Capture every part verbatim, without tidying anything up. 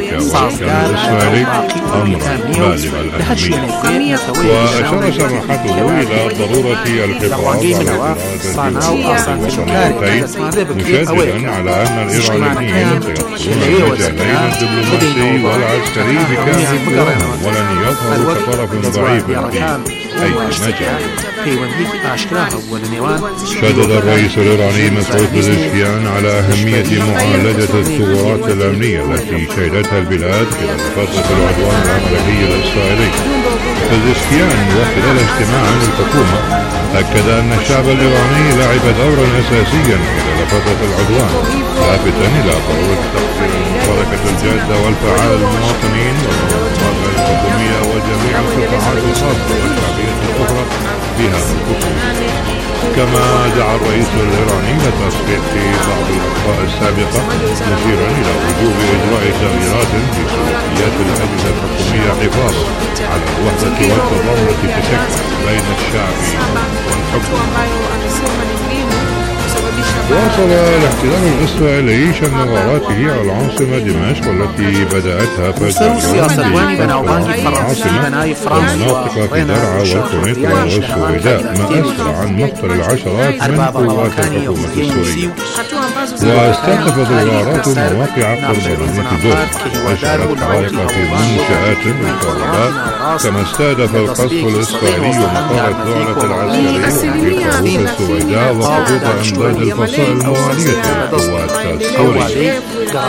ذلك والكيان الإسرائيلي أمر بالغ الأهمية. وأشار صراحته إلى ضرورة الحفاظ على الوطنيتين، مشددا على أن الإيرانيين سيدخلون المجالين الدبلوماسي والعسكري بكامل قواهم ولن يظهروا كطرف ضعيف في أي مجال. شدد الرئيس الإيراني مسعود بزشكيان على أهمية معالجة الثغرات الأمنية التي شهدتها البلاد خلال فترة العدوان الأمريكي الإسرائيلي. بزشكيان وخلال اجتماع الحكومة أكد أن الشعب الإيراني لعب دورا أساسيا خلال فترة العدوان، لافتا إلى ضرورة تقدير المشاركة الجادة والفعالة للمواطنين والمنظمات الحكومية وجميع القطاعات الخاصة والشعبية الأخرى بها الخصوص. كما دعا الرئيس الإيراني للتصحيح في بعض الأخطاء السابقة، مشيرا إلى وجوب إجراء تغييرات في سلوكيات الأجهزة الحكومية حفاظا على الوحدة والتضامن التشكل بين الشعب والحكومة. واصل الاحتلال الإسرائيلي شن غاراته على العاصمة دمشق والتي بدأتها فجر اليوم بالعاصمة والمناطق في درعا والقنيطرة والسويداء، ما أسفر عن مقتل العشرات من قوات الحكومة السورية. واستهدفت الغارات مواقع قرب مدينة دوب، وأشعلت حرائق في منشآت للكهرباء، كما استهدف القصف الإسرائيلي مقر الدولة العسكرية في طاووس السويداء وخطوط أمداد الفصائل الموالية للقوات السورية.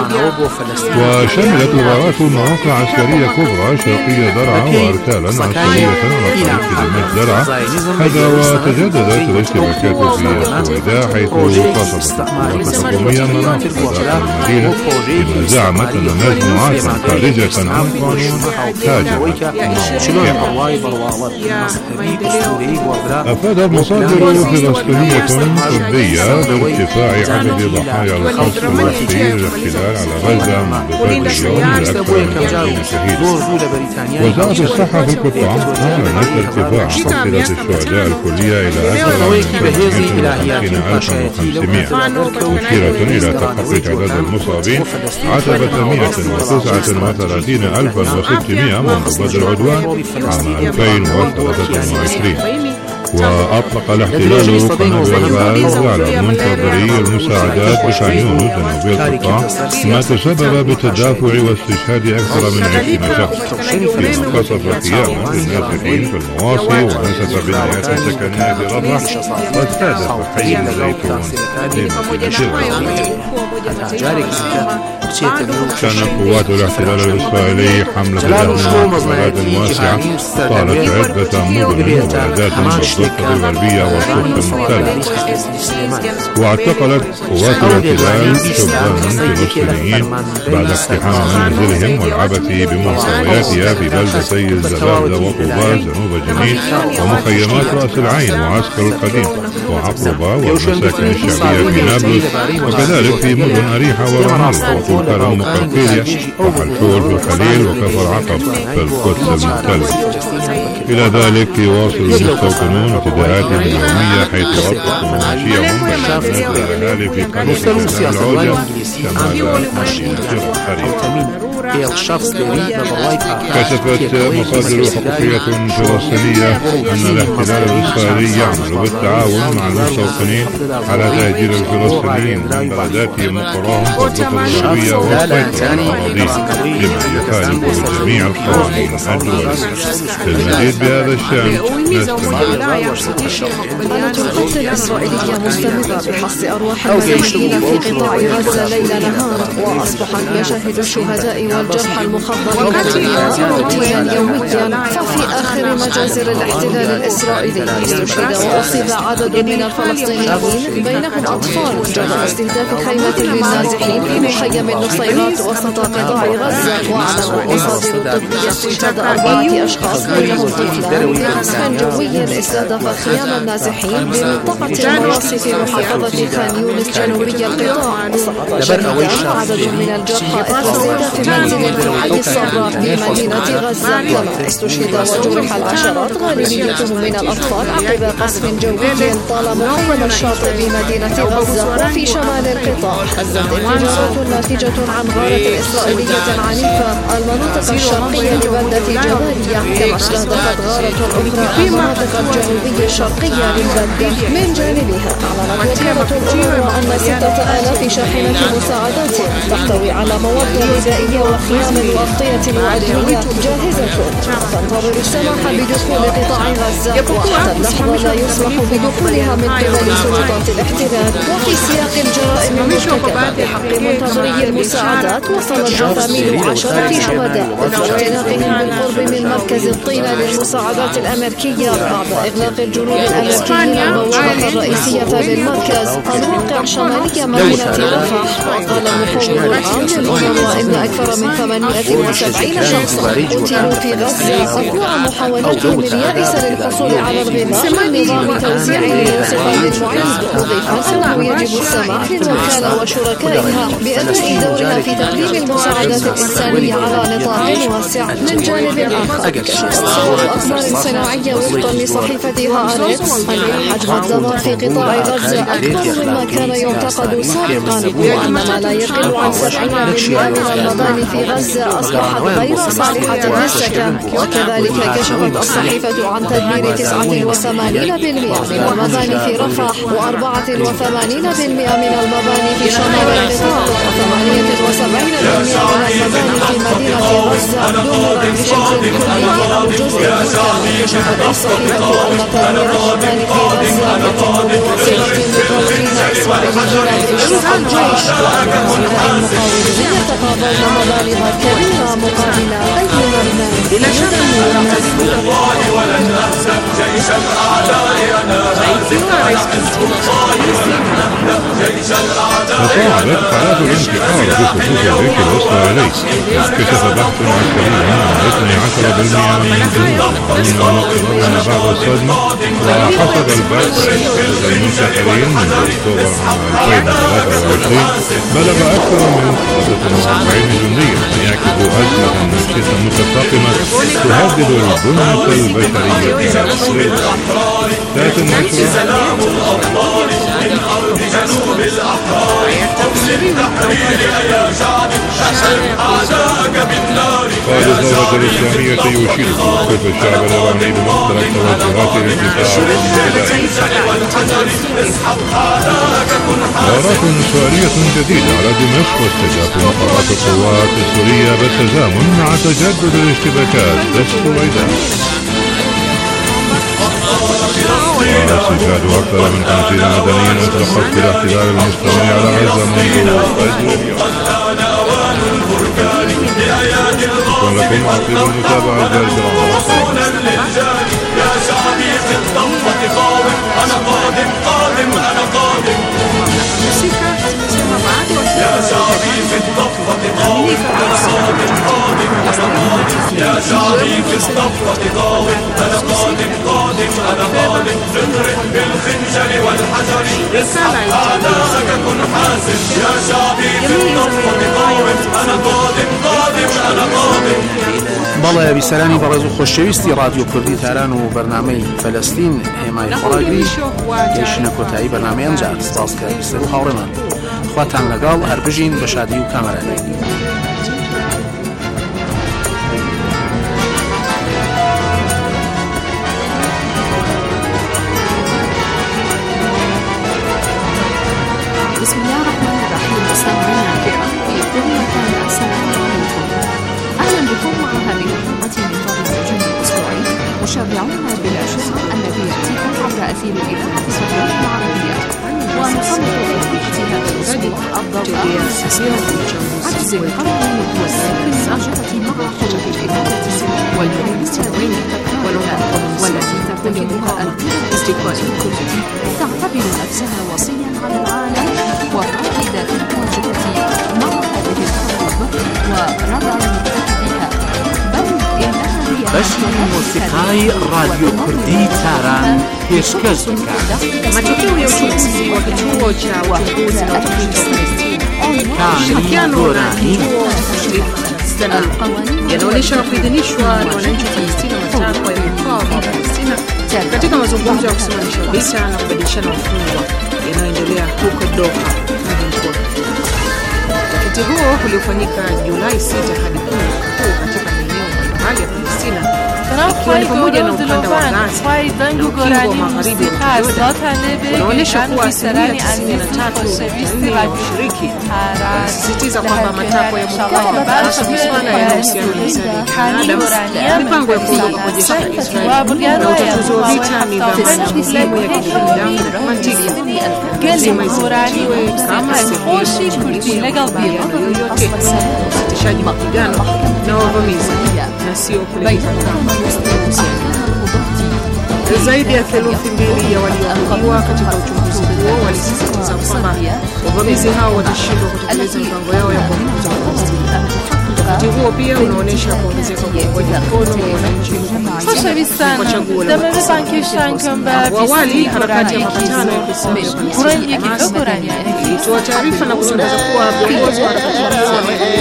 وشملت الغارات مواقع عسكرية كبرى شرقية درعا وأرتالا عسكرية على طريق دمشق درعا. هذا وتجددت الاشتباكات في السويداء حيث قصفت القوات الحكومية مناطق داخل المدينة بما زعمت أن مجموعات خارجة عن قانون هاجمت مواقعها. أفادت مصادر فلسطينية طبية بارتفاع عدد ضحايا القصف الوحشي للاحتلال على غزة منذ بدء اليوم لأكثر من ثلاثين شهيدا. وزارة الصحة في القطاع أعلنت ارتفاع حصيلة الشهداء الكلية إلى أكثر من ثمانية وخمسين ألفا وخمسمائة، مشيرة إلى تحقيق عدد المصابين عتبة مئة وتسعة وثلاثين ألفا وستمائة منذ بدء العدوان عام ألفين وثلاثة وعشرين. وأطلق الاحتلال قنابل الغاز على منتظري المساعدات بخان يونس جنوبي القطاع، ما تسبب بالتدافع واستشهاد أكثر من عشرين شخصا، فيما قصف قياما بالنازحين في المواصي ونسف بنايات سكنية في رفح واستهدف حي الزيتون بمدينة غزة. كانت قوات الاحتلال الإسرائيلي حملة دهن حملات واسعة طالت عدة مدن وبلدات بالضفة الغربية والشرق المحتل. واعتقلت قوات الاحتلال شبانا فلسطينيين بعد اقتحام منازلهم والعبث بمحتوياتها في بلدتي الزبادة وطوبى جنوب جنين ومخيمات رأس العين وعسكر القديم وعقربة والمساكن الشعبية في نابلس، وكذلك في مدن أريحة ورام الله وكرم وقلقيلية وحلحول في الخليل وكفر عقب في القدس المحتلة. إلى ذلك يواصل المستوطنون اعتداءاتهم اليومية حيث يطلق مواشيهم بالشامنات الأهالي في قرية العودة شمال مدينة الخريف. كشفت مصادر حقوقية فلسطينية أن الاحتلال الإسرائيلي يعمل بالتعاون مع المستوطنين على تهجير الفلسطينيين من بلداتهم وقراهم في الضفة الغربية والسيطرة على أراضيهم لما يخالف جميع القوانين الدولية. للمزيد بهذا الشأن نستمع. القتل الإسرائيلية مستمرة بحصد أرواح المدنيين في قطاع غزة ليل نهار، وأصبحت مشاهد الشهداء والجرحى المخضرين روتينا يوميا. ففي آخر مجازر الاحتلال الإسرائيلي استشهد وأصيب عدد من الفلسطينيين بينهم أطفال جراء استهداف خيمة للنازحين في مخيم النصيرات وسط قطاع غزة. وأعلنت مصادر طبية استشهاد أربعة أشخاص بينهم طفلان بقصف جوي استهدف خيام النازحين بمنطقة المراصي في محافظة خان يونس جنوبي القطاع. وسقط شهيدا عدد من الجرحى إثر استهداف منزل في حي الصراف بمدينة غزة، كما استشهد وجرح العشرات غالبيتهم من الأطفال عقب قصف جوي طال مخيم الشاطئ بمدينة غزة وفي شمال القطاع. هزت انفجارات ناتجة عن غارة إسرائيلية عنيفة المناطق الشرقية لبلدة جبالية، كما استهدفت غارة أخرى المناطق الجنوبية الشرقية للبلدة. من جانبها أعلنت وكالة الأونروا أن ستة آلاف شاحنة مساعدات تحتوي على مواد غذائية وخيام وأغطية وأدوية جاهزة تنتظر السماح بدخول قطاع غزة، وحتى اللحظة لا يسمح بدخولها من قبل سلطات الاحتلال. وفي سياق الجرائم المرتكبة بحق منتظري المساعدات، وصل الجثامين عشرة شهداء في اختناقهم بالقرب من مركز الطينة للمساعدات الأمريكية بعد إغلاق الجنود الأمريكيين البوابة الرئيسية بالمركز الواقع شمالية مدينة رفح. وقال المفوض العام للأونروا إن أكثر من ثمانية وسبعين شخصا قتلوا في غزة أثناء محاولتهم اليائسة للحصول على الغذاء من نظام توزيع يوسف المعيد، مضيفا أنه يجب السماح للوكالة وشركائها بأداء دورها في تقديم المساعدات الإنسانية على نطاق واسع. من جانب آخر، كشفت صور أخبار صناعية وفقا لصحيفة هآرتس أن حجم الدمار في قطاع غزة أكبر مما كان يعتقد سابقا، وأن ما لا يقل عن سبعين بالمئة من المباني في غزة أصبحت غير صالحة للسكن. وكذلك كشفت الصحيفة عن تدمير تسعة وثمانين بالمئة من المباني في رفح، وأربعة وثمانين بالمئة من المباني في شمال القطاع، وثمانية وسبعين بالمئة من المباني في مدينة غزة دمرت بشكل كلي أو جزئي. كشفت الصحيفة أن تدمير المباني في غزة يتم بواسطة مقاولين إسرائيليين بإشراف الجيش، وأن هؤلاء المقاولين يتقاضون مبالغ كبيرة مقابل أي مبنى. إلى شمال رسول الله ولن نهزم جيش الأعداء تصاعدت حالات الانتحار في صفوف الجيش الإسرائيلي. كشف بحث عسكري عن اثني عشر بالمئة من الجنود يعانون أن بعد الصدمة. وحسب البحث عدد المنتحرين منذ أكتوبر عام ألفين وثلاثة وعشرين بلغ أكثر من ثلاثة وأربعين جنديا، يعكس أزمة نفسية متفاقمة تهدد البنية البشرية الإسرائيلية. تأتي النشرة سلام الأبطال من أرض جنوب الأحرار، قوم التحرير يا شعب أشعل أعداءك بالنار. قائد الثورة الإسلامية يشير كيف الشعب الإيراني بمختلف توجهاته للدفاع غارات إسرائيلية جديدة على دمشق واستهداف مقرات القوات السورية بالتزامن مع تجدد الاشتباكات بالسويداء. واستشهاد أكثر من خمسين مدنيا أطلقت في الاحتلال المستمر على غزة منذ فجر اليوم. شكرا لكم عقب المتابعة الجيدة. يا شعبي في الضفة قاوم، أنا قادم قادم أنا قادم. يا شعبي في الضفة قاوم، أنا قادم قادم أنا قادم. يا شعبي في الضفة قاوم، أنا قادم قادم أنا قادم. اضرب بالخنجر والحجر اسحب أعداءك كن حازم. يا شعبي في الضفة قاوم، أنا قادم قادم أنا قادم. بەڵێ بیسەرانی بەڕێز و خۆشەویستی رادیۆ کوردی تاران و بەرنامەی فەلەستین هێمای خۆراگری گەیشتنە کۆتایی بەرنامەیان جار سپاس کە بیسەر و هاوڕێمان خواتان لەگەڵ هەر بژین بە شادی و کامەرانی. بسم الله الرحمن الرحيم. مستمعينا الكرام في كل مكان، السلام عليكم. أهلا بكم مع هذه الحلقة من برنامجنا الأسبوعي مشرعون بلا شك الذي يأتيكم عبر أثير الإذاعة الصوتية العربية، ونسلط في هذا الأسبوع الضوء على عجز القرن والسر الناجحة مع خروج الإذاعة والمستمعين والتي تكون بها الاستقبال الكلي تعتبر نفسها وصيا على العالم وقائدة الواجبة مع هذه الحرب ورادع مرتكبها، بل إنها هي بەشی مۆسیقای رادیۆ کوردی تاران پێشکەش دەکات. Matukio ya uchaguzi wa kituo cha uchunguzi na utafiti wa Palestina ushirikiano na yanaonyesha kuidhinishwa na wananchi Palestina matakwa ya mkoa wa Palestina katika mazungumzo ya kusimamisha vita na kubadilishana wafungwa yanayoendelea huko Doha, mji mkuu. Utafiti huo uliofanyika Julai sita hadi kumi ikiwa ni pamoja na ukanda wa Gaza na ukingo wa magharibi wa Jordan, unaonyesha kuwa asilimia tisini na tatu ya kushiriki. Sisitiza kwamba matakwa ya mukawama hasa masuala yanayohusiana na misaada ya kibinadamu, mipango ya kuondoka kwa jeshi la Israeli na utatuzi wa vita, nidhamu na elimu ya kibinadamu na mantiki lazima izingatiwe kama sehemu ya makubaliano yoyote usitishaji mapigano na wavamizi na sio kuleta zaidi ya theluthi mbili ya waliohojiwa katika uchunguzi huo walisisitiza kwamba wavamizi hao watashindwa kutekeleza mipango yao ya kuwafukuza Wapalestina. Wakati huo pia unaonyesha kuongezeka kwa uungwaji mkono wa wananchi kwa chaguo la Wapalestina. Awali, harakati ya mapatano ya Kiislamu ya Palestina ilitoa taarifa na kutangaza kuwa viongozi wa harakati hiyo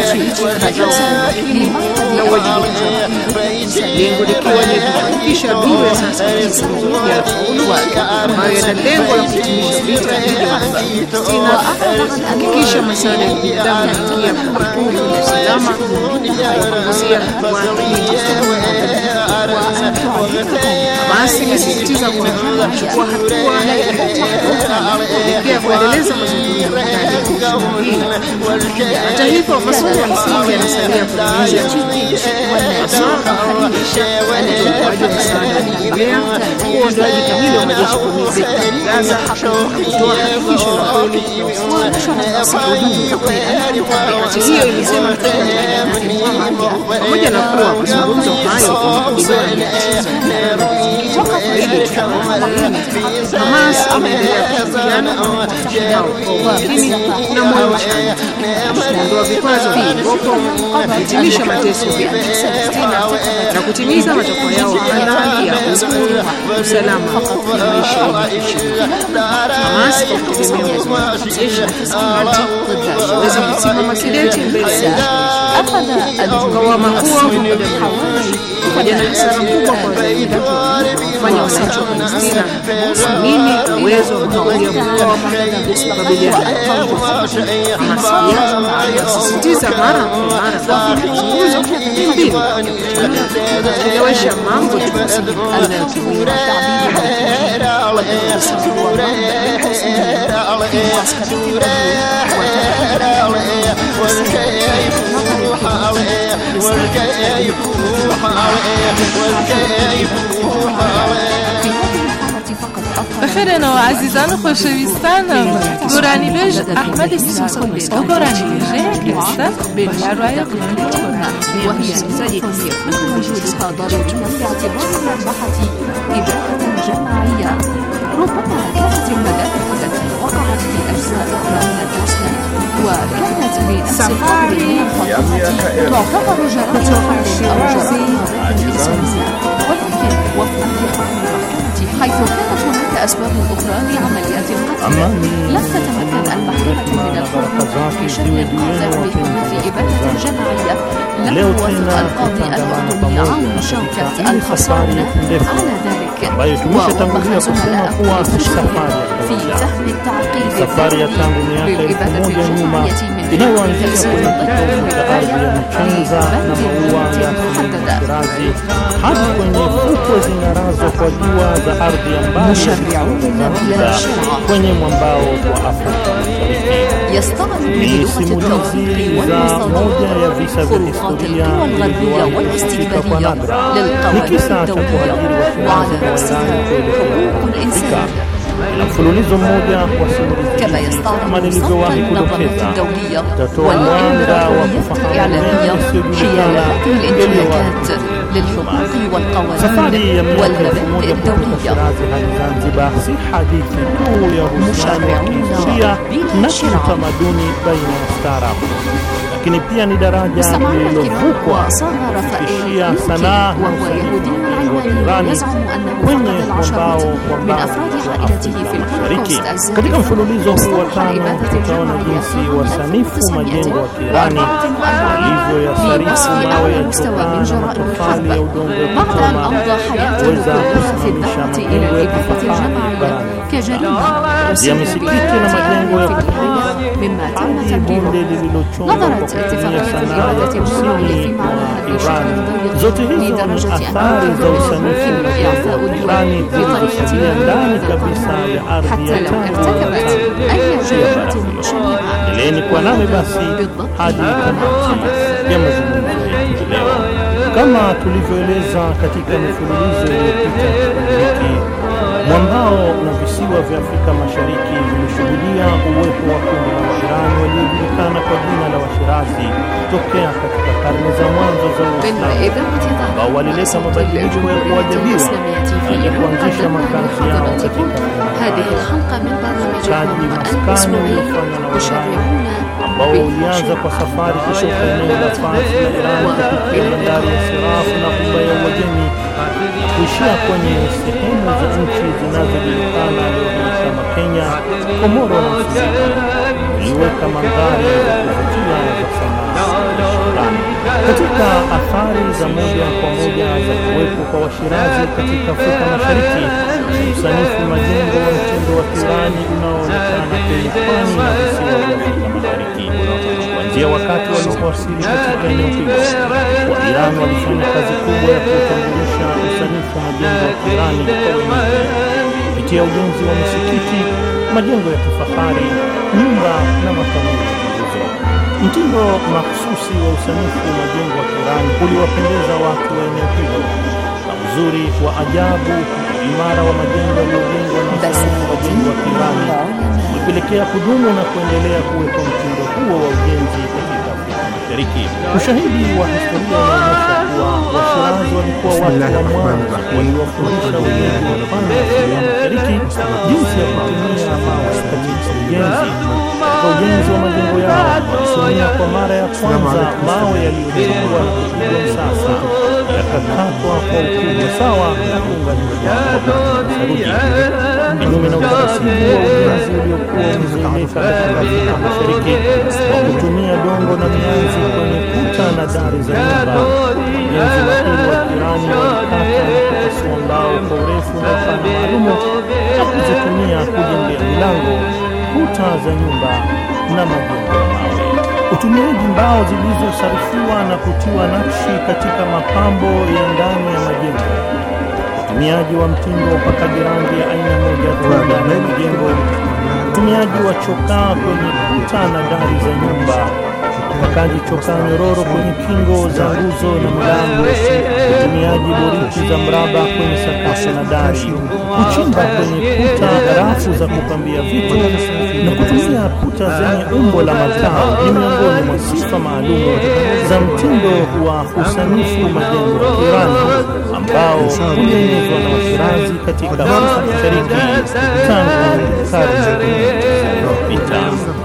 na uwajibikaji, lengo likiwa ni kuhakikisha duru ya sasa ya ambayo yana lengo la kuhitimisha vita dhidi ya Palestina, kuhakikisha masuala ya kibinadamu yanafikia vituo vya usalama kuanzia basi imesisitiza kwamba kuchukua hatua kuelekea kuendeleza mazungumzo hii. Hata hivyo, masuala ya msingi yanasalia kuendeleza uondoaji kamili wa majeshi kuvamizi Gaza na kutoa hakikisho la kweli wakati hiyo ilisema pamoja na kuwa mazungumzo hayo Hamas ameendelea kushirikiana lakini kuna moyo chanya kuondoa vikwazo vilivyopo, kuhitimisha mateso ya Palestina na kutimiza matakwa yao halali ya uhuru, usalama na maisha yenye heshima. Hamas kwa kutegemea mazungumzo ya kijeshi na kismati inaweza kusimama kidete mbele ya mkawama huo pamoja na hasara kubwa kwa kufanya wananchi wa Palestina nini uwezo wa kuzuia mkawama kukabiliana na Hamas. Inasisitiza mara kwa mara kwamba mazungumzo mbinu kuchelewesha mambo yanayotumiwa بخيرنا وعزيزان خوشویستانم گرانی بیش احمد سیاسان و گرانی بیش لسه بلیار رای قلنا وهي سيدية وجودها ضروريا باعتبار المربحة إبادة جماعية ربما كانت المدافع التي وقعت في أجزاء أخرى من البوسنة وكانت بنفس القدر من الخطوط تعتبر جرائم حرب أو جرائم إسلامية ولكن وفقا لقانون حيث كانت هناك أسباب أخرى لعمليات القتل لم تتمكن المحكمة من الخروج في شأن القاطع بحدوث إبادة جماعية لم يوافق القاضي الأردني عون شوكة الخصاونة على ذلك ووضح زملائه في فهم التعقيد للإبادة الجماعية من تأثير ضد الرعاية في بلد محددة. مشرعون بلا شرع يستعرض بلغة التوثيق والمصادر خروقات القوى الغربية والاستكبارية للقوانين الدولية وعلى رأسها حقوق الإنسان. كما يستعرض مصدر النظرة الدولية والإمبراطورية الإعلامية حيال الانتهاكات للحقوق والقوانين والمبادئ الدولية. مشرعون بلا شرع lakini pia ni daraja lililovukwa kufikishia sanaa وهو يهودي علماني يزعم أنه فقد العشرات من أفراد عائلته في الهولوكوست. katika mfululizo huu wa tano tutaona jinsi wasanifu majengo wa Kirani في أعلى مستوى من جرائم الحرب بعد أن أمضى حياته كلها في الدعوة إلى الإبادة الجماعية كجريمة رسمت في البحرية مما تم تبريره. نظرت اتفاقية الإرادة المنوية في معناها بشكل ضيق لدرجة أنها يمكن إعفاء الدول بطريقة ذلك حتى لو ارتكبت أي جريمة شنيعة. بالضبط ya mazungumzo yetu leo. Kama tulivyoeleza katika mfululizo uliopita wiki, mwambao na visiwa vya Afrika Mashariki vilishuhudia uwepo wa kundi la Wairani waliojulikana kwa jina la Washirazi tokea katika karne za mwanzo za Uislamu, ambao walileta mabadiliko ya kuwajabiwa na kuanzisha makazi yao katika chaji maskani uliofanywa na Wairani ambao ulianza kwa safari kutoka eneo la Fars la Iran kupitia bandari ya Sirafu na Ghuba ya Uajemi kuishia kwenye sehemu za nchi zinazojulikana leo kama Kenya, Komoro na Zanzibar. Iliweka mandhari ya kuvutia za sanaa. Katika athari za moja kwa moja za kuwepo kwa Washirazi katika Afrika Mashariki, usanifu majengo wa mtindo wa Kirani unaoonekana kwenye pwani na visiwa vya Afrika Mashariki. Kuanzia wakati walipowasili katika eneo hilo, Wairani walifanya kazi kubwa ya kutambulisha usanifu wa majengo ya Kirani kwa wenyeji kupitia ujenzi wa misikiti, majengo ya kifahari, nyumba na makaburi ya nguzo. Mtindo mahsusi wa usanifu wa majengo ya Kirani uliwapendeza watu wa eneo hilo, na uzuri wa ajabu imara wa majengo yaliyojengwa na usanifu wa majengo ya Kirani ulipelekea kudumu na kuendelea kuwepo mtindo huo wa ujenzi katika Afrika Mashariki. Ushahidi wa historia unaonyesha kuwa Washirazi walikuwa watu wa mwanzo waliowafundisha wenyeji wa pwani ya Afrika Mashariki jinsi ya kutumia mawe katika ujenzi. Katika ujenzi wa majengo yao walitumia kwa mara ya kwanza mawe yaliyojengwa na kupigwa msasa, yakakatwa kwa ukubwa sawa na kuunganishwa kwa saruji. Kinyume na utaratibu wa ujenzi uliokuwa umezoeleka katika Afrika Mashariki wa kutumia dongo na mianzi kwenye kuta na dari za nyumba, ujenzi mahiri wa Kirani walikata na kupasua mbao kwa urefu na upana maalumu na kuzitumia kujengea milango, kuta za nyumba na majengo ya mawe. Utumiaji mbao zilizosarifiwa na kutiwa nakshi katika mapambo ya ndani ya majengo, utumiaji wa mtindo wa upakaji rangi ya aina moja tu ndani ya majengo, utumiaji wa chokaa kwenye kuta na dari za nyumba, upakaji chokaa nyororo kwenye kingo za nguzo na milango, utumiaji boriti za mraba kwenye sakafu na dari, kuchimba kwenye kuta rafu za kupambia vitu na kutumia kuta zenye umbo la mazao ni miongoni mwa sifa maalumu za mtindo wa usanifu majengo ya Kirani ambao ulienezwa na Washirazi katika Afrika Mashariki tangu karne zilizopita.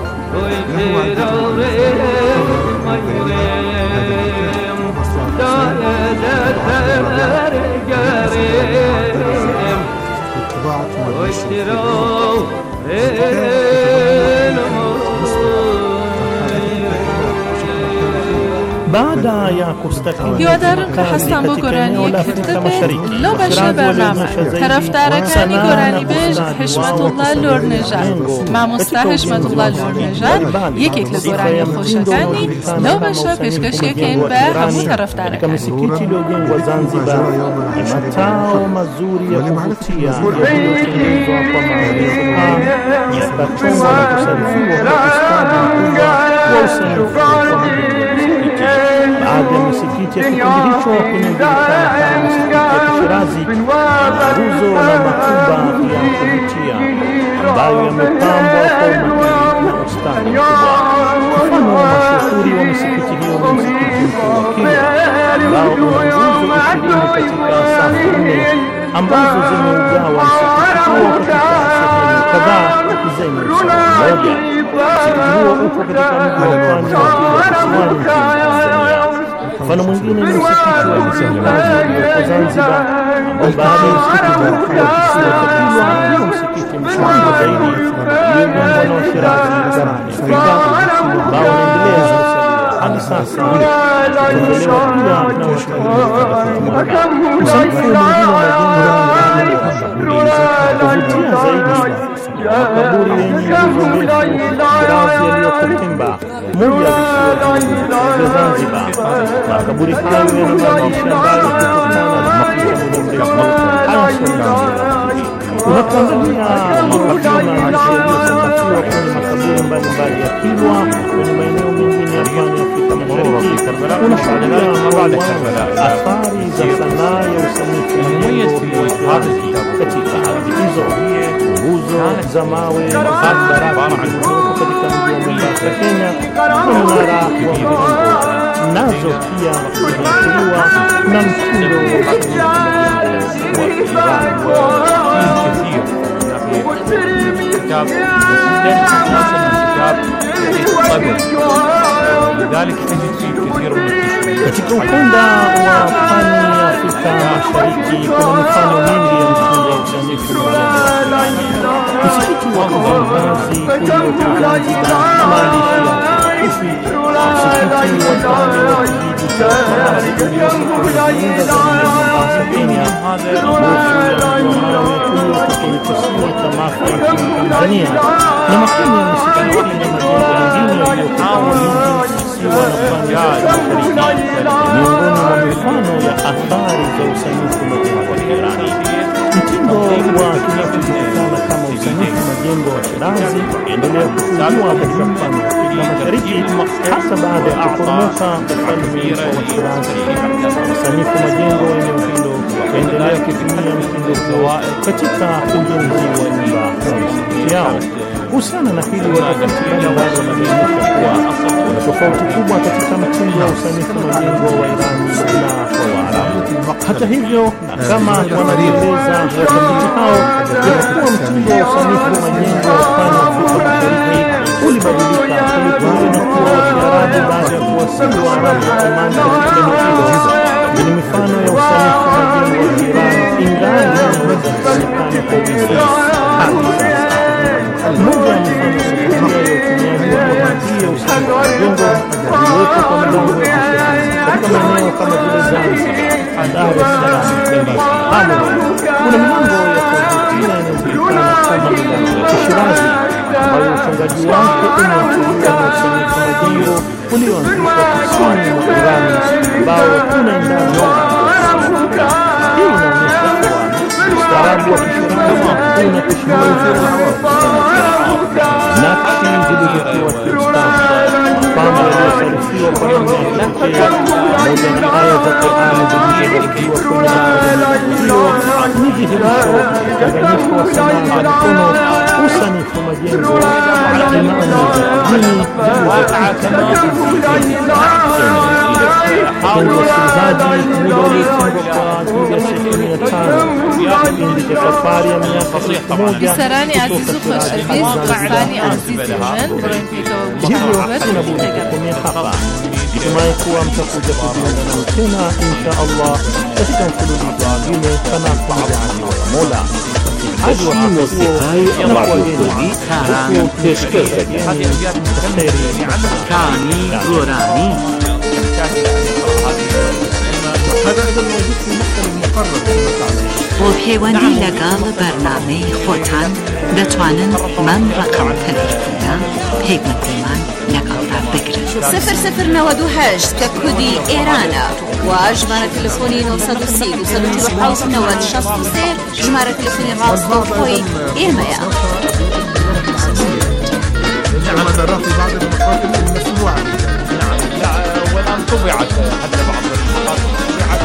بعد يا كوستاكين هیوادارم که هستم با گرانی کرده لو باشه برنامه طرفدار کنی گرانی بیش حشمت الله لورنژاد ماموستا حشمت الله لورنژاد یک یک لگرانی خوشکنی لو باشه پیشکشی کن به همون طرفدار کنی msikiti uliojengwa Zanzibar ni matao mazuri ya kuvutia yaliyotengenezwa kwa maarifa yakachongwa na kusarifiwa kwa ustadi mkubwa wa usanifu wa majengo. Baadhi ya misikiti ya kipindi hicho inajulikana kama misikiti ya Kishirazi, nguzo na matumba ya kuvutia ambayo yamepambwa kwa umakini na ustadi mkubwa. Mfano wa mashuhuri wa misikiti hiyo ni msikiti mkuu wa Kilwa ambao una nguzo ishirini katika safu nne ambazo zimeugawa msikiti huo katika sehemu kadhaa zenye usawa mmoja. Msikiti huo upo katika mji wa pwani wa Kilwa Kisiwani nchini Tanzania. Mfano mwingine ni msikiti wa Msimbazi ulioko Zanzibar, ambao baada ya msikiti mkuu wa kisiwa cha Kilwa ndio msikiti mkubwa zaidi uliojengwa na Washirazi barani Afrika ambao unaendelea kusalia hadi sasa kutolewa pia na usanifu mwingine wa majengo kuvutia zaidi makaburi yenye nguzo ndefu Shirazi yaliyoko Pemba, moja ya visiwa vya Zanzibar. Makaburi hayo yana maandishi ambayo kutokana na makuta muda mrefu hayasomani. Unapoangalia makaburi maandishi yaliyosakafiwa kwenye makaburi mbalimbali ya Kilwa kwenye maeneo mengine ya pwani ya Afrika Mashariki, unashuhudia athari za sanaa ya usanifu mwenyewe katika ardhi hizo. Nguzo za mawe barabara zilizoko katika mji wa Mombasa, Kenya, na mnara wa mviringo nazo pia zinachukuliwa na mtindo wa katika ukanda wa pwani ya Afrika Mashariki kuna mifano mingi ya mtindo wa usanifu wa msikiti wa Kizanzibar ulioko Zanzibar na maandishi ya Kufi, msikiti wa Pwani wa kijiji cha Karazi ulioko kwenye nyumba za Mombasa, Kenya, gofu ya Mjomani ulioko kwenye kisiwa cha Mafia nchini Tanzania, na makumi ya misikiti na majengo mengine yaliyokuwa Malindi, kisiwa na Pwani ya Mashariki, miongoni mwa mifano ya athari za usanifu majengo wa Irani. Mtindo wa kinachojulikana kama usanifu majengo wa Shirazi endelea kushuhudiwa katika pwani ya Afrika Mashariki hasa baada ya kuporomoka ufalme wa Shirazi. Usanifu majengo wa eneo hilo waendelea kutumia mtindo huo katika ujenzi wa nyumba za misikiti yao. Kuhusiana na hili, watafiti mbalimbali wanaonyesha kuwa kuna tofauti kubwa katika mtindo wa usanifu majengo wa Irani na wa Waarabu. Hata hivyo, kama wanavyoeleza watafiti hao, japokuwa mtindo wa usanifu majengo wa pwani ya Afrika Mashariki ulibadilika kulingana na kuwa Waarabu baada ya kuwasili Waarabu wa Oman katika eneo hilo, ni mifano ya usanifu majengo wa Irani ingali inaweza kuonekana kwa ubizi hadi sasa. Moja ya mifano ya utumiaji wa maji ya usanifu majengo iliyopo kwa milango ya katika maeneo kama vile Zanzibar, Dar es Salaam, Pemba, Lamu. Kuna milango ya kuvutia inayojulikana kama milango ya Kishirazi ambayo uchongaji wake unaochukuliwa na usanifu majengo ulioanzishwa kusini mwa Irani ambao unaendana na hii inaonyesha kuwa ustaarabu wa Kishirazi unaheshimiwa nakshi zilizokuwa kiustaarabu, mapambo yaliyosarifiwa kwa namna ya kipekee pamoja na aya za Qur'ani zilizorudiwa kwenye hiyo ni dhihirisho mchanganyiko wa sanaa za mikono, usanifu majengo na imani za kidini wasikilizaji, muda uliotengwa kwa ajili ya sehemu ya tano kipindi cha safari ya miaka elfu moja Kisarani Azizu Khoshavis Qasani Aziz Yemen hivyo tunabudi kukomea hapa, tukitumai kuwa mtakuja kujiunga nami tena insha Allah katika mfululizo mwingine panapo majaliwa ya Mola. Hadi wakati huo tunakuageni كاني غوراني هذا أيضا موجود في مكتب المقرر كما تعلم. وبهێوەندی لەگەڵ بەرنامەی خۆتان دەتوانن مەم ڕقم تەلەفۆنە پێگوتنمان لەگەڵدا بگرن. صفر صفر نود و هشت کە کودی ئێرانە و ژمارە تەلەفۆنی نۆ سەد و سی دو سەد و چل و حەوت نەوەت شەست و سێ ژمارە تەلەفۆنی ڕاستەوخۆی ئێمەیە. نعم نرى في بعض النقاط المسموعة. نعم لا والآن طبعت حتى بعض النقاط طبعت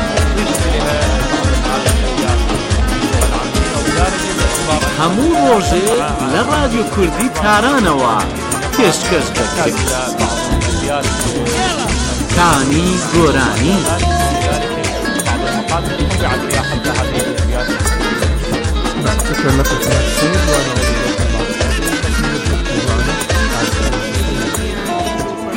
هەموو ڕۆژێ لە رادیۆ کوردی تارانەوە پێشکەش دەکرێت. کانی گۆرانی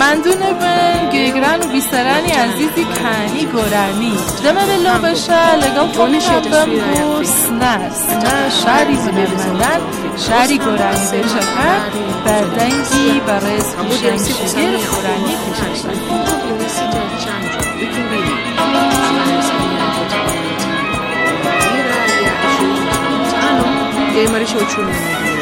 مندون بن گیگران و بیسرانی عزیزی کانی گرانی دمه بلو بشه لگل کنشم بمبوس نست نه شهری بنامندن شهری گرانی بشه کرد بردنگی برای اسکوشن شگیر گرانی بشه کرد yaimarisha uchumi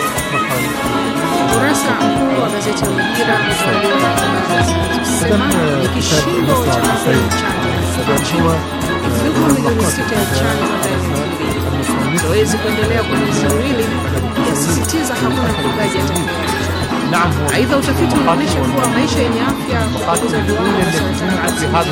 kurasa mkuu wa gazeti la Majira kusema ni kishindo cha afya ya chanja nchini ikiwekwa milioni sita ya chanjo ndani ya zoezi kuendelea kwa miezi miwili yasisitiza hakuna mfugaji atakayeacha. Aidha, utafiti unaonyesha kuwa maisha yenye afya kupunguza viwango vya saratani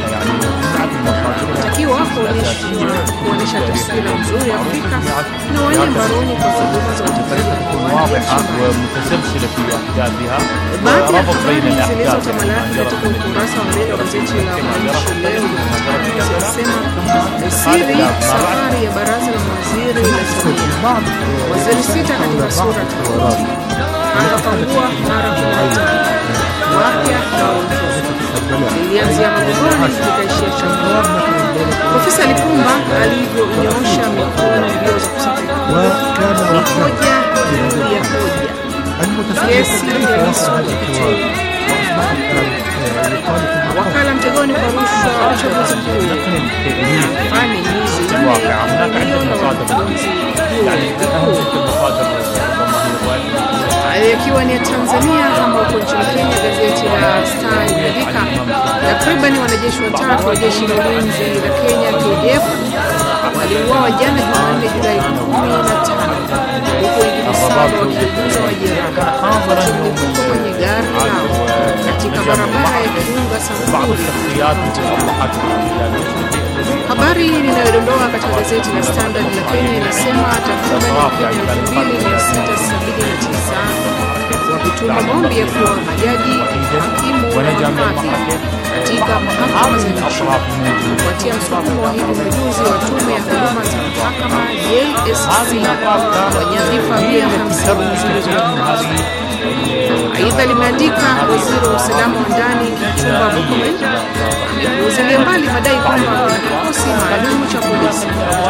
takiwa kuonyesha taswira nzuri ya Afrika na wenye mbaroni kwa huduma za utafiti ومتسلسلة في أحداثها وربط بين الأحداث katika ukurasa wa mbele wa gazeti la Mwananchi leo inasema siri safari ya baraza la mawaziri la Samia, waziri sita katika sura tofauti akapangua mara kwa wapya ilianzia Magogoni ikaishia Chang'ombe. Profesa Lipumba alivyonyoosha mikono mbio za kusafiri hoja juu ya hoja kesi ya Lissu wakala mtegoni kwa rushwa uchaguzi mkuu fani hizi ndio na wanafunzi yakiwa ni ya Tanzania ambapo nchini Kenya gazeti la Star limeandika takriban wanajeshi watatu wa jeshi la ulinzi la Kenya K D F waliuawa jana Jumanne Julai kumi na tano huku wengine saba wakiuguza majeraha walipokuwa kwenye gari lao katika barabara ya Kirunga Samburu. Habari ninayodondoa katika gazeti la Standard la Kenya inasema takriban elfu mbili mia sita sabini na tisa wakituma maombi ya kuwa majaji, hakimu na mahakama katika mahakama za nchi kufuatia msukumo wa hivi majuzi wa tume ya huduma za mahakama J S C wa nyadhifa mia hamsini zilizopita. Aidha limeandika waziri wa usalama wa ndani Kipchumba Murkomen amepuuzilia mbali madai kwamba kuna kikosi maalum cha polisi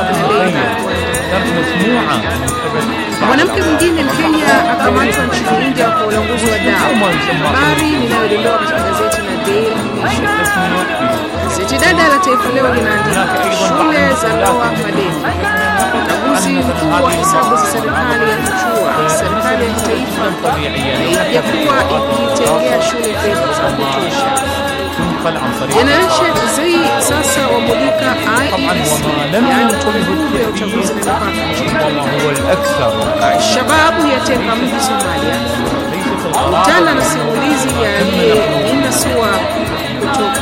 mwanamke mwingine Mkenya akamatwa nchini India kwa ulanguzi wa dawa. Habari ninayodondoa katika gazeti la Daily Nation. Gazeti dada la Taifa Leo linaandika shule za loa madeni. Ukaguzi mkuu wa hesabu za serikali ya kuchua serikali ya taifa haijakuwa ikitengea shule fedha za kutosha. Generation Z sasa wamulika I E B C yaani tume huru ya uchaguzi na mipaka nchini. Shababu yatenga mji Somalia. Utala na simulizi ya aliyeinasua kutoka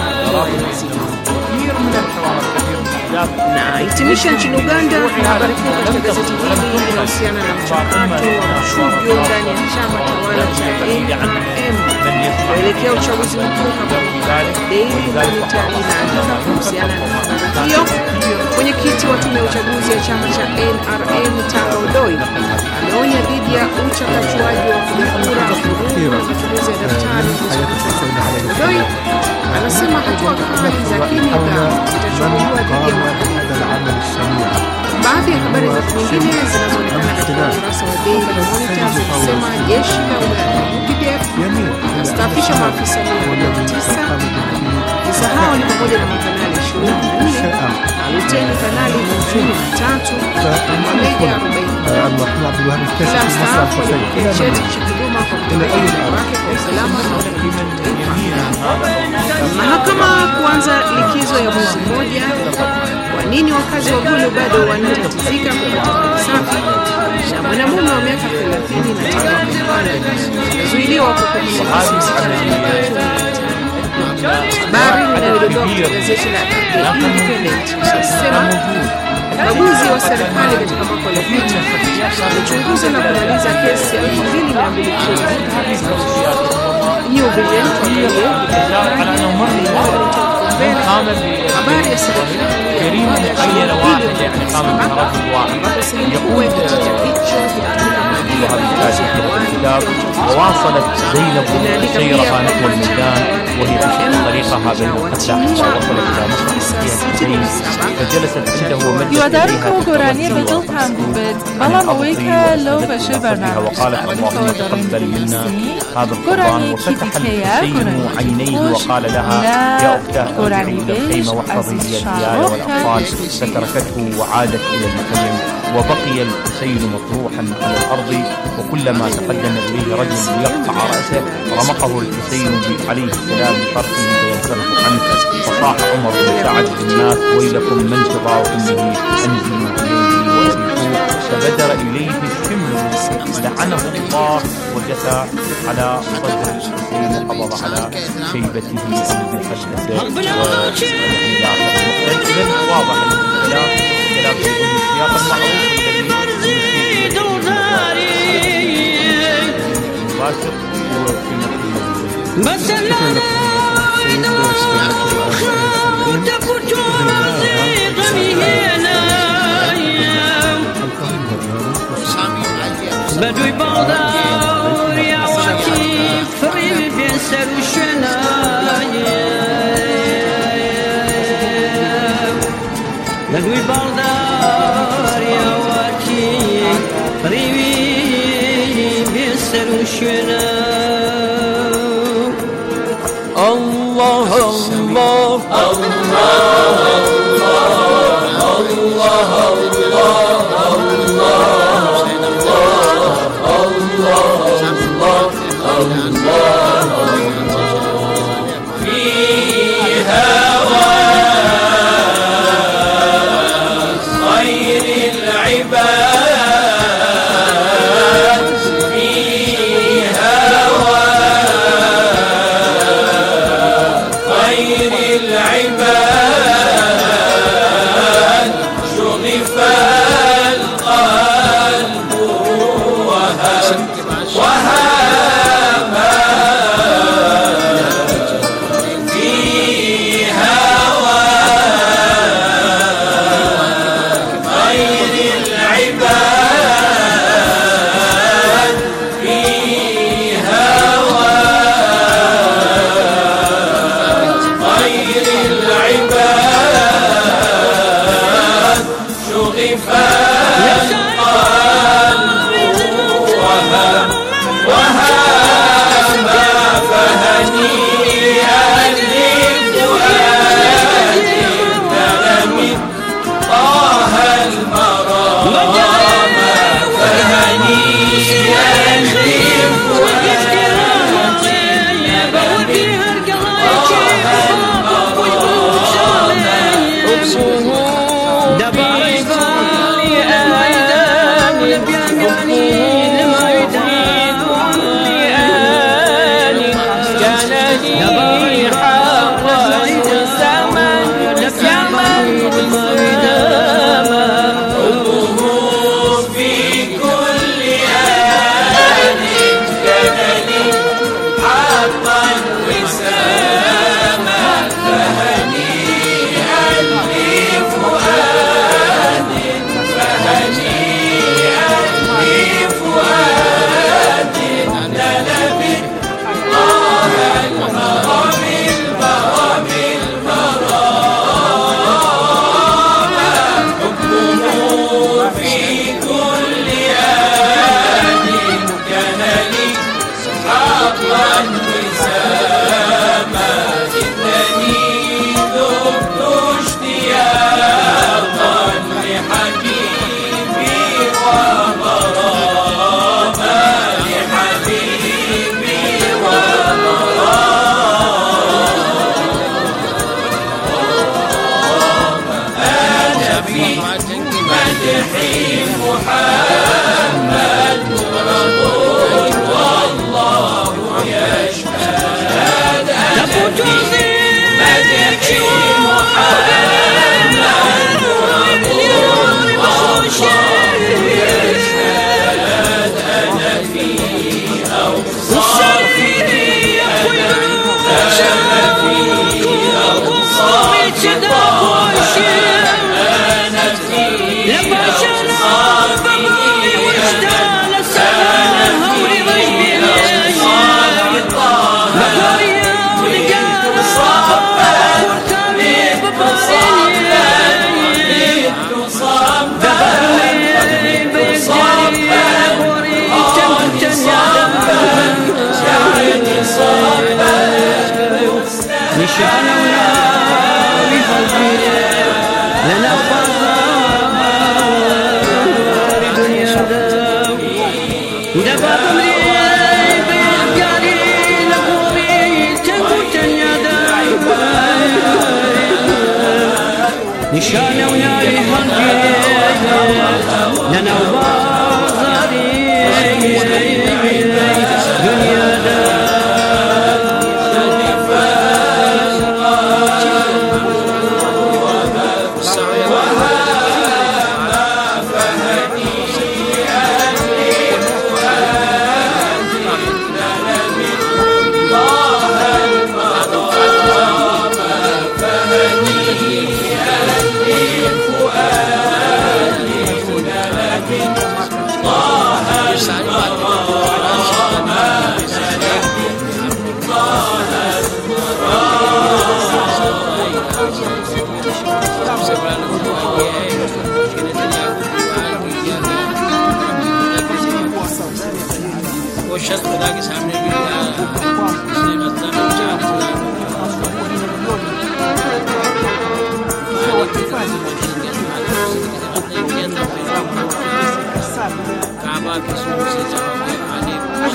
na hitimisha nchini Uganda. Habari kuu katika gazeti hili inahusiana na mchakato wa mchujo ndani ya chama tawala cha N R M kuelekea uchaguzi mkuu hapa Daily Monitor inaandika kuhusiana na habari hiyo. Mwenyekiti wa tume ya uchaguzi ya chama cha N R M Tanga Odoi ameonya dhidi ya uchakachuaji wa kura na matumizi ya daftari. Odoi anasema hatua kali za kinidhamu zitachukuliwa dhidi ya baadhi ya habari nyingine zinazoonekana katika ukurasa wa Daily Monitor zinasema jeshi la Uganda U P D F lastaafisha maafisa mia tisa. Afisa hao ni pamoja na makanali ishirini na nne, luteni kanali ishirini na tatu na meja arobaini. Kila mstaafu alipokea cheti cha huduma kwa kutekeleza wake kwa usalama na udhibiti wa taifa. Mahakama kuanza likizo ya mwezi mmoja. Kwa nini wakazi wa Gulu bado wanatatizika kupata maji safi? Na mwanamume wa miaka thelathini na tano anazuiliwa kwa kumshiriki msichana wa miaka habari inayodondoka katika gazeti la The Independent inasema ukaguzi wa serikali katika mwaka uliopita uchunguzi na kumaliza kesi ya elfu mbili na mbili New Vision kwa hiyo قام بجريمة معينة واحدة، يعني قام بها رجل واحد يقول الكتاب. وواصلت زينب سيرها نحو الميدان وهي تشق طريقها بين القتلى حتى وصلت إلى مسرح الحسين، فجلست عنده ومدت إليها گۆرانیە بەدڵتان بووبێت، بەڵام ئەوەی کە لەو بەشەی بەرنامە وقالت اللهم تقبل منا هذا القرآن. وفتح الحسين عينيه وقال لها يا أختاه ارجعي إلى الخيمة واحفظي لي الرجال والأطفال، فتركته وعادت إلى الخيم. وبقي الحسين مطروحا على الأرض، وكلما تقدم إليه رجل ليقطع رأسه رمقه الحسين عليه السلام بطرفه فينصرف عنه. فصاح عمر بن سعد الناس ويلكم من شضاع أمه أنزلوا إليه وأريحوه. فبدر إليه الشمل لعنه الله وجثى على صدر الحسين وقبض على شيبته المحدثة. واضح الاختلاف اختلاف السياق المعروف الذي مباشر بس بدوي بغداد يا وكي فريد بيسر وشنايا بدوي بغداد يا وكي فريد بيسر وشنايا. الله الله الله فيها لنا بازار دنيا داو دبا بمري بيدياري لقومي تنقو تنيا داو نشانه وناري هنقي لنا بازاري دنيا داو वो शख्स खुदा के सामने भी गया उसने मतलब चार काबा के सूर से जाओगे आने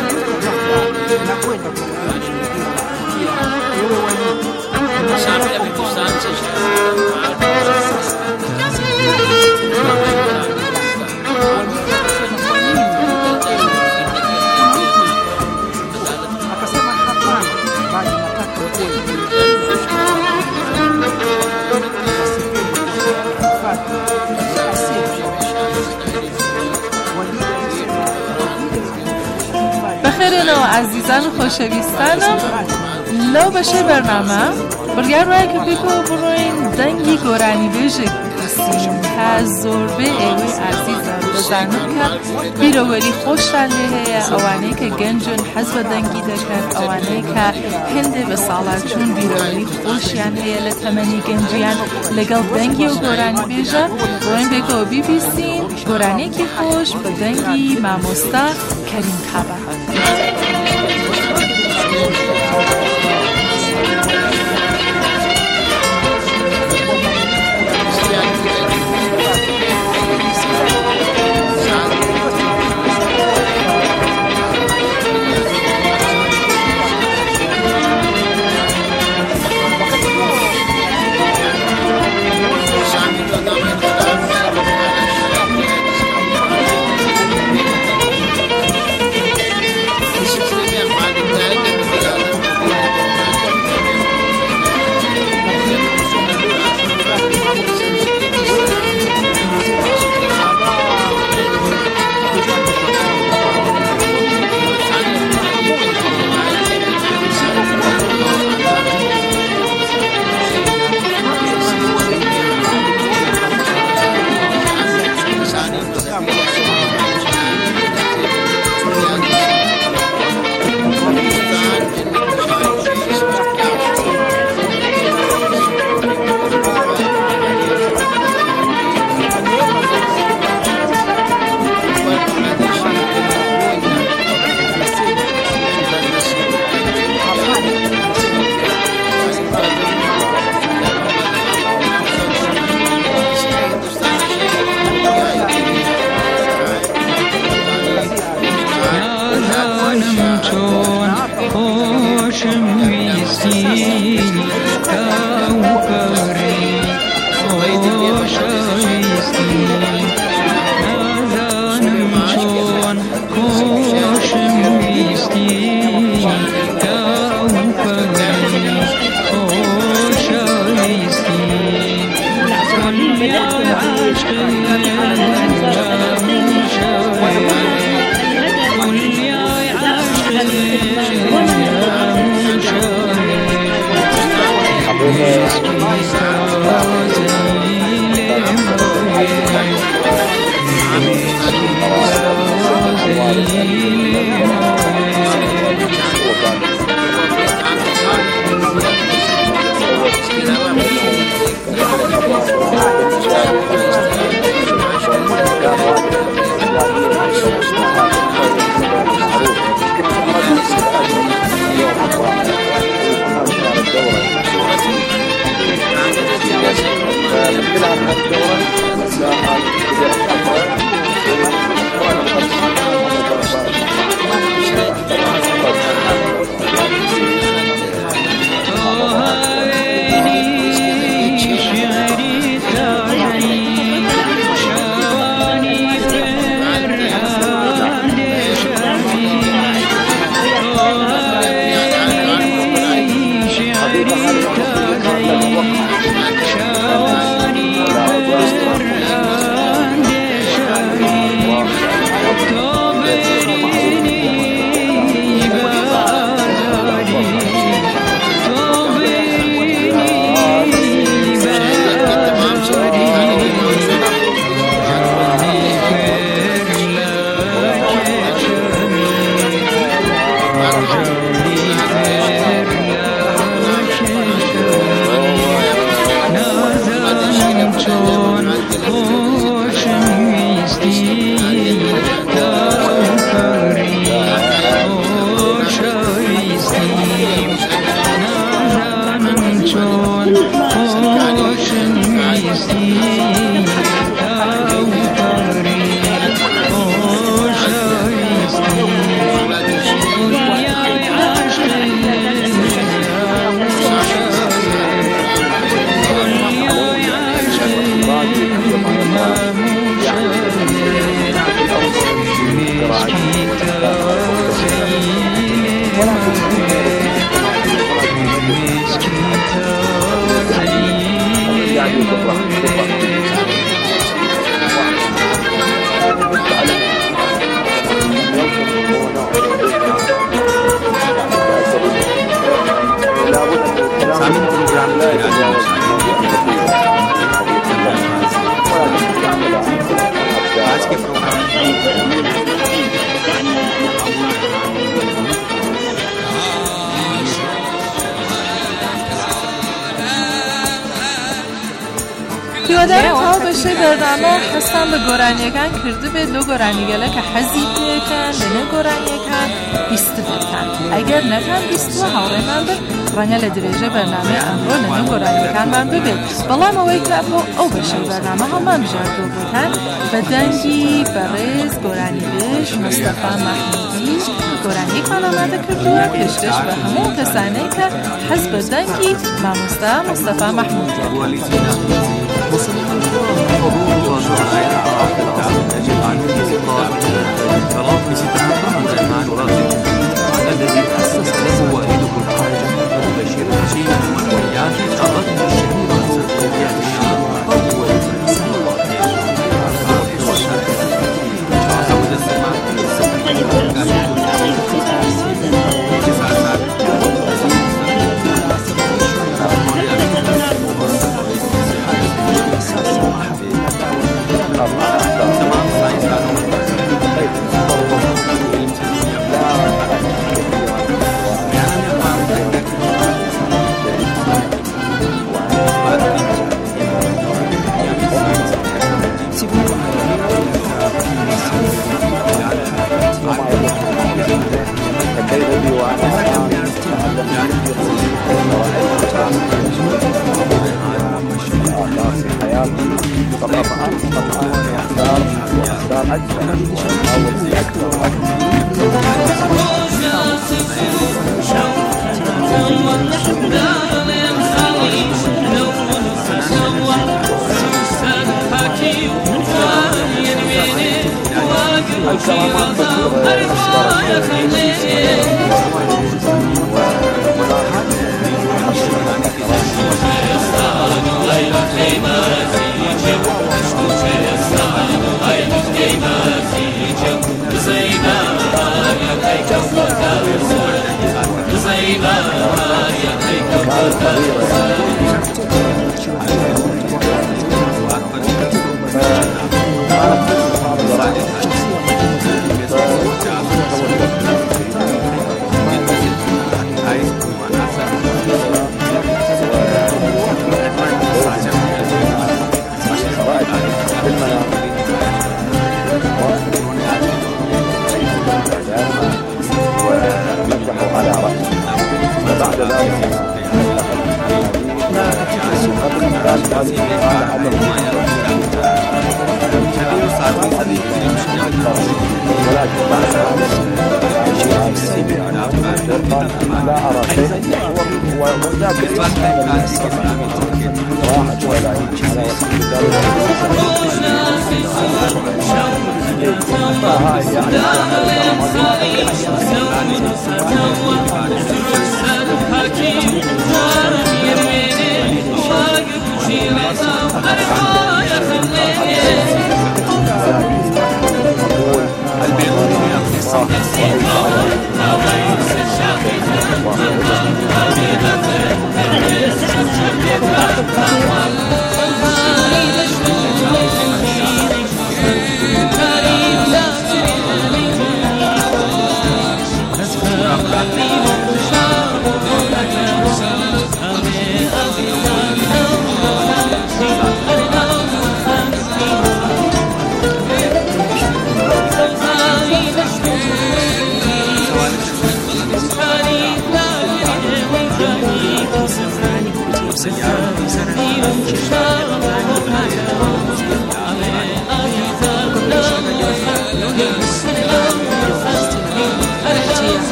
सामने अभी कुस्तान से بخیر نو عزیزان خوشویستانم لو بشه برنامه برگر روی که بیکو بروین دنگی گورانی بیشه کسیم که زوربه ایوی عزیزم بزنم که بیرووری خوش رلیه اوانه که گنجون حزب دنگی دکن اوانه که هنده به سالارچون بیرووری خوش یعنی لتمنی گنجیان لگل دنگی و گورانی بیشه بروین بیکو بی بیسین گورانی که خوش به دنگی ماموستا کریم خبر Gracias. پیادر تا بشه برنامه حسن به گرانیگان کرده به دو گرانیگله که حزیبه کن لنه گرانیه کن بیسته بکن اگر نکن بیسته هاره من بر رنگل درجه برنامه امرو لنه گرانیه کن من ببید بلا موی که افو او بشه برنامه هم جردو بکن بدنگی بریز گرانی بش مصطفی محمودی گرانی کن آمده کرده پشتش به همون کسانه که حزب دنگی ماموستا مصطفی محمودی الذي أسس له والده الحاج بشير حسين والياتي الرجل الشهير سفيان الشام أول إنسان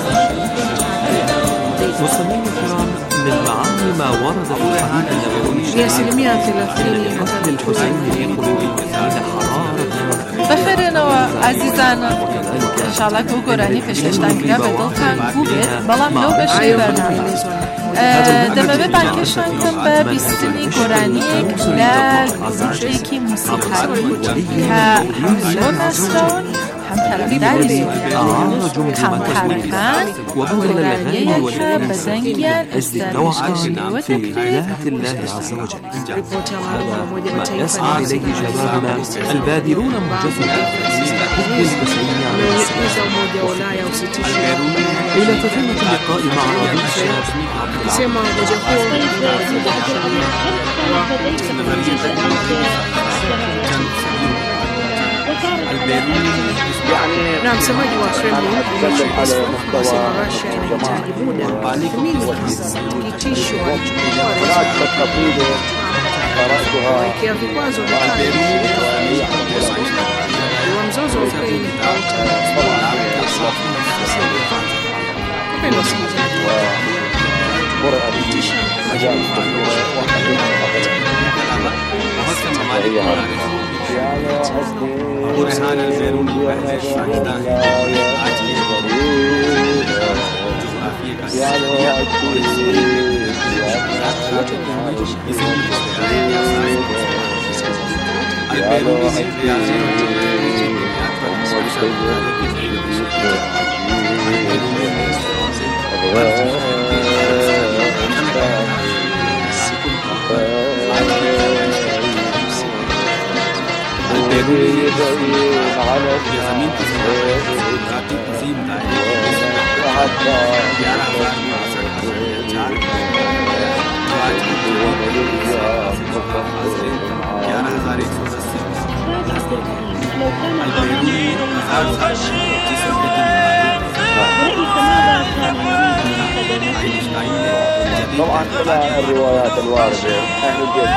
مستمعينا الكرام من معاني ما ورد في الحديث النبوي في asilimia thelathini قتل الحسين يخرج إلى حرارة بخيرنا وعزيزانا إن شاء الله كو قراني پێشکەشتان کرا بە دڵتان بوو بێت بەڵام لەو بەشەی بەرنامە دەمە بێ بانکێشان کەم بە بیستنی گۆرانیەک لە گروپێکی موسیقایی کە هەم زۆر ناسراون هەم تەرەفداری کامکارەکان گۆرانیەیەکە بە دەنگیان ئەستانیشکردنەوە ما يسعى إليه شبابنا البادرون مجددا حب الحسين إلى تتمة اللقاء مع ربيع الشاب نعم سمادي واشرمي يتكلم على مستوى الجماعة كيتيشو هناك تقليد قرأتها ومزوزو في برهان البيرون بهذه الشهيدة زمین طبعا كلها الروايات الواردة أهل البيت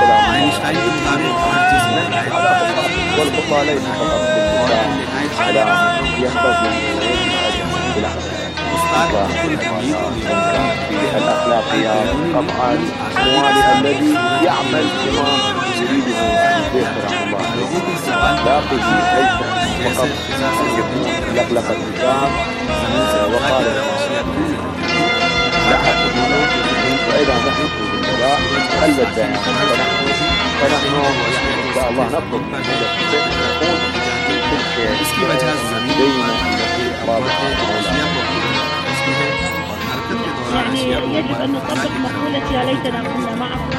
والخطى ليس فقط بالنساء يختص بالأخلاقيات طبعا موالي الذي يعمل بما يريده البيت رحمه الله لاقي ليس فقط يكون لقلق النساء وقال لا أحد وإذا نحن في الولاء خلت دائما فنحن إن شاء الله نطلب من نكون كل شيء بين يعني يجب أن نطبق مقولة يا ليتنا كنا معكم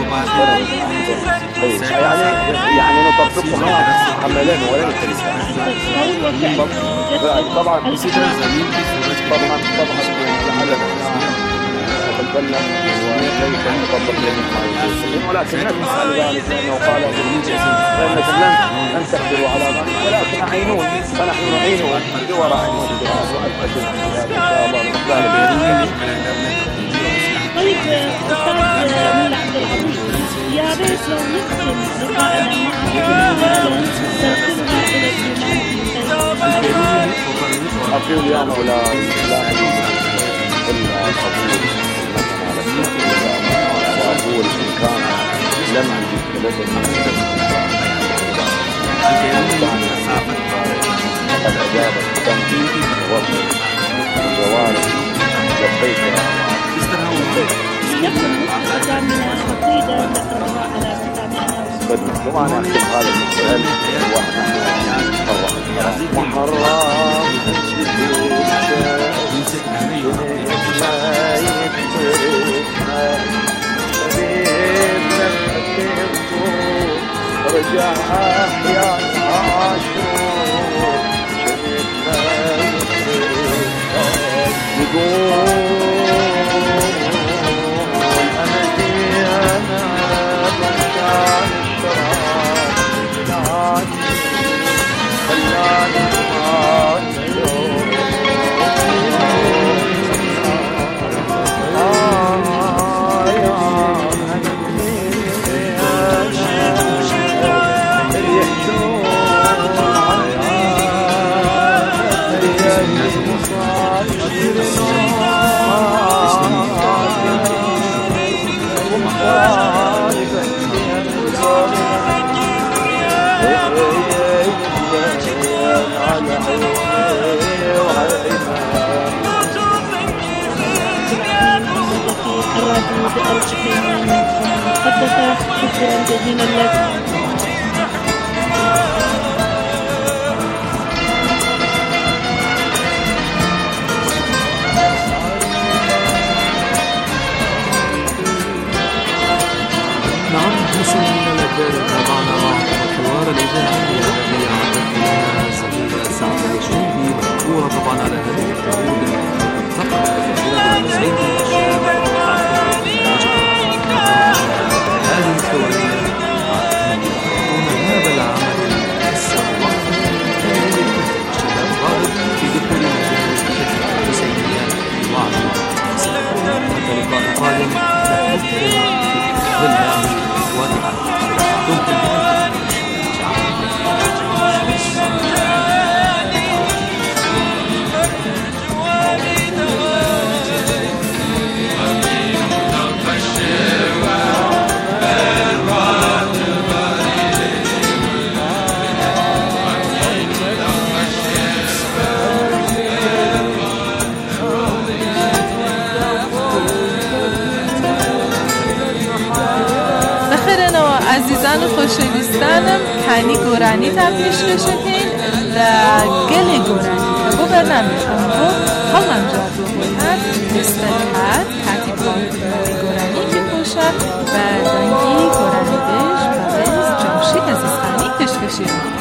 يعني يعني نطبقها عملين وليس طبعا طبعا طبعا تكلم وليس مطبق للمعين ولكن نسأل ذلك لأنه قال فإنكم لن تقدروا على ذلك ولكن أعينون فنحن نعينهم بوراء المجدرات والأجل إن شاء الله ذلك. طيب أستاذ مولى عبد العزيز يا ريت لو نختم لقاءنا معك ترسلها إلى الجماعة أقول يا مولاي لا وأقول إن كان لم يجد لدى فقد أجاب التنبيه والجوارح لبيك يكون مستقى من قصيدة نقرأها على مستمعنا طبعا أختم هذا السؤال ونحن محرم رجع يا عاشور يقول أنا ديانا بمكان الشراب خلاني عزيز القيم المقدسة، شكرا جزيلا لك. نعم، مستمعينا الأكبر، تابعنا معكم الحوار الإذاعي الذي عقدته لنا زميلة سعد الشيبي، وطبعا على هذه الحدود انتقل كثيرا من المسلمين الشام هذه الثورية يقومون هذا العمل السابق الشباب غالب في دخول مجال الفكرة الحسينية وعلى حتى اللقاء القادم نحن بالله ونعم. عزیزان خوشویستانم کانی گورانی تا پیشکشتین در گل گورانی که بو برنامه امرو همان جادو بودن استرحات کاتی گورانی که پوشد و دنگی گورانی بیش و بیز جمشید عزیزخانی پیشکشید.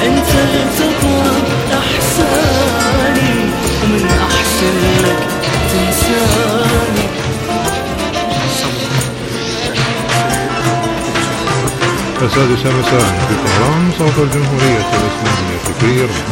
انت تطلب احساني ومن احسن لك تنساني. السادسة مساء في طهران، صوت الجمهورية الإسلامية في إيران.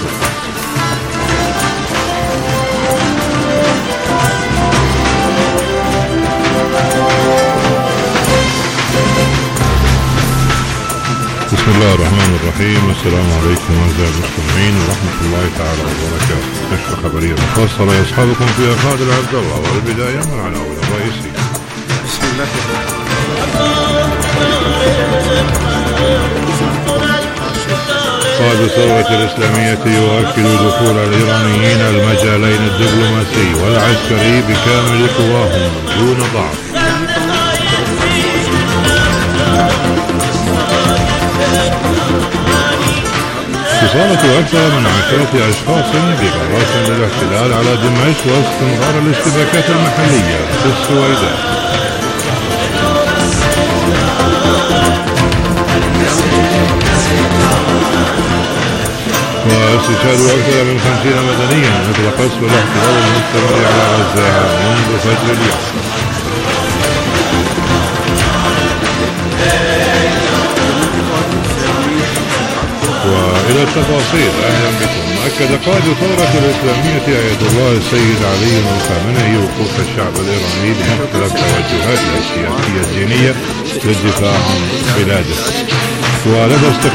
بسم الله الرحمن الرحيم. السلام عليكم أعزائي المستمعين ورحمة الله تعالى وبركاته. نشرة خبرية مفصلة يصحبكم فيها خالد عبد الله، والبداية من العناوين الرئيسية. بسم الله الرحمن قائد الثورة الإسلامية يؤكد دخول الإيرانيين المجالين الدبلوماسي والعسكري بكامل قواهم دون ضعف. اتصالة أكثر من عشرة أشخاص بغارات للاحتلال على دمشق واستمرار الاشتباكات المحلية في السويداء. واستشهاد أكثر من خمسين مدنيا مثل قصف الاحتلال المستمر على غزة منذ فجر اليوم. وإلى التفاصيل، أهلا بكم. أكد قائد الثورة الإسلامية آية الله السيد علي الخامنئي وقوف الشعب الإيراني بمختلف توجهاته السياسية الدينية للدفاع عن بلاده. ولدى